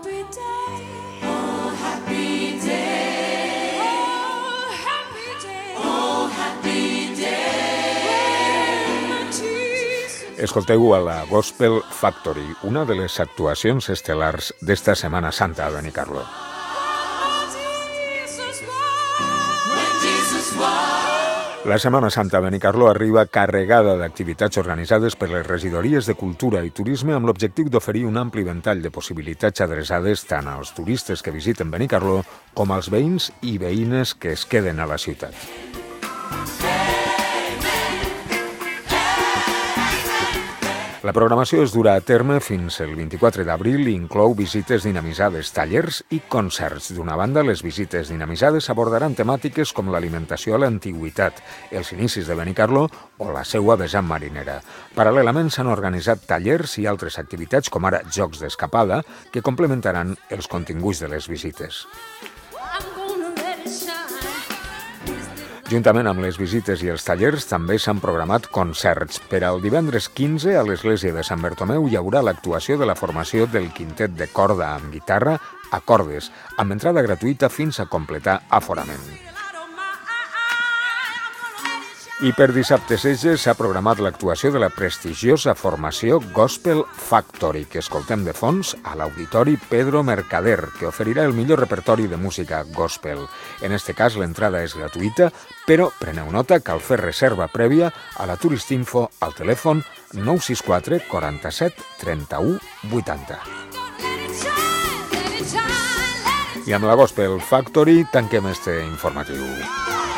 Escolteu a la Gospel Factory, una de les actuacions estel·lars d'esta Setmana Santa a Benicarló. La Setmana Santa a Benicarló arriba carregada d'activitats organitzades per les regidories de Cultura i Turisme amb l'objectiu d'oferir un ampli ventall de possibilitats adreçades tant als turistes que visiten Benicarló com als veïns i veïnes que es queden a la ciutat. La programació es durà a terme fins el 24 d'abril i inclou visites dinamitzades, tallers i concerts. D'una banda, les visites dinamitzades abordaran temàtiques com l'alimentació a l'antiguitat, els inicis de Benicarló o la seua vessant marinera. Paral·lelament s'han organitzat tallers i altres activitats com ara jocs d'escapada que complementaran els continguts de les visites. Juntament amb les visites i els tallers també s'han programat concerts. Per al divendres 15 a l'església de Sant Bertomeu hi haurà l'actuació de la formació del quintet de corda amb guitarra Acordes, amb entrada gratuïta fins a completar aforament. I per dissabte 16 s'ha programat l'actuació de la prestigiosa formació Gospel Factory, que escoltem de fons a l'Auditori Pedro Mercader, que oferirà el millor repertori de música gospel. En este cas l'entrada és gratuïta, però preneu nota, cal fer reserva prèvia a la Turistinfo al telèfon 964 47 31 80. I amb la Gospel Factory tanquem este informatiu.